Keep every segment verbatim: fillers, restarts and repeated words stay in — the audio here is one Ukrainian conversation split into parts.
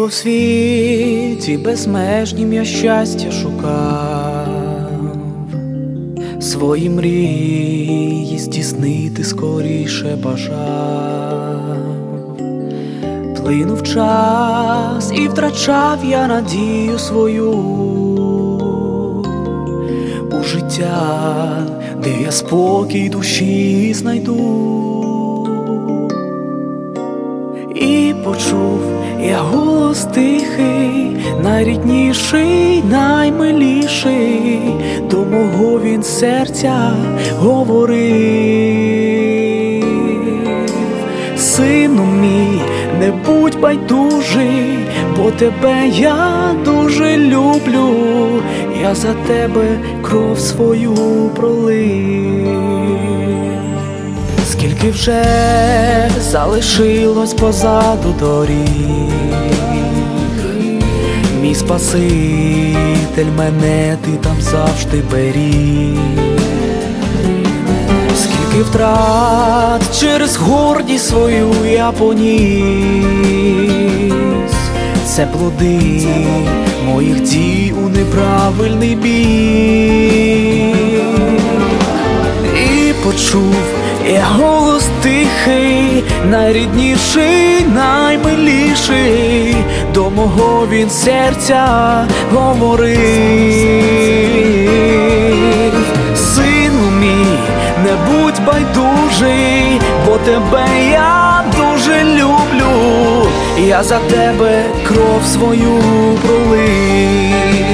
Довго в світі безмежнім я щастя шукав, свої мрії здійснити скоріше бажав. Плинув час і втрачав я надію свою у життя, де я спокій душі знайду. І почув я голос тихий, найрідніший, наймиліший, до мого він серця говорив: сину мій, не будь байдужий, бо тебе я дуже люблю, я за тебе кров свою пролив. Скільки вже залишилось позаду доріг, мій Спаситель, мене ти там завжди беріг. Скільки втрат через гордість свою я поніс, це плоди моїх дій у неправильний бік. І почув я голос тихий, найрідніший, наймиліший, до мого він серця говорив: сину мій, не будь байдужий, бо тебе я дуже люблю, я за тебе кров свою пролив.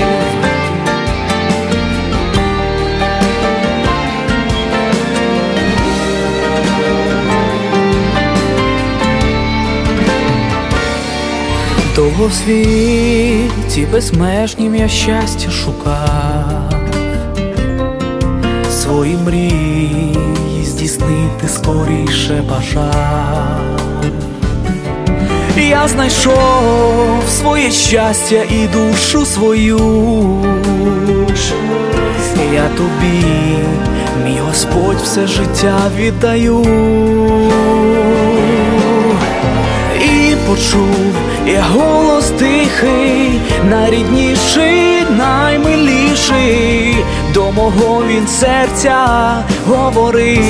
Довго в світі безмежнім я щастя шукав, свої мрії здійснити скоріше бажав. Я знайшов своє щастя і душу свою, я тобі, мій Господь, все життя віддаю. І почув я голос тихий, найрідніший, наймиліший, до мого він серця говорив: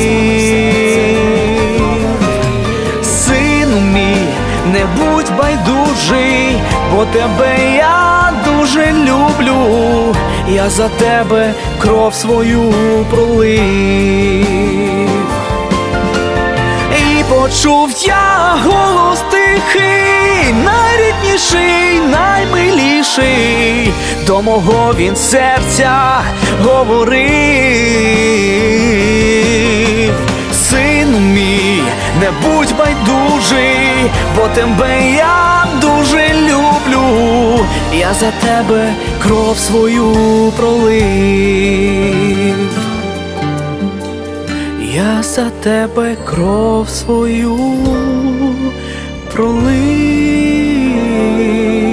сину мій, не будь байдужий, бо тебе я дуже люблю, я за тебе кров свою пролив. І почув я голос тихий, найрідніший, наймиліший, до мого він серця говорив: сину мій, не будь байдужий, бо тебе я дуже люблю, я за тебе кров свою пролив. Я за тебе кров свою пролив.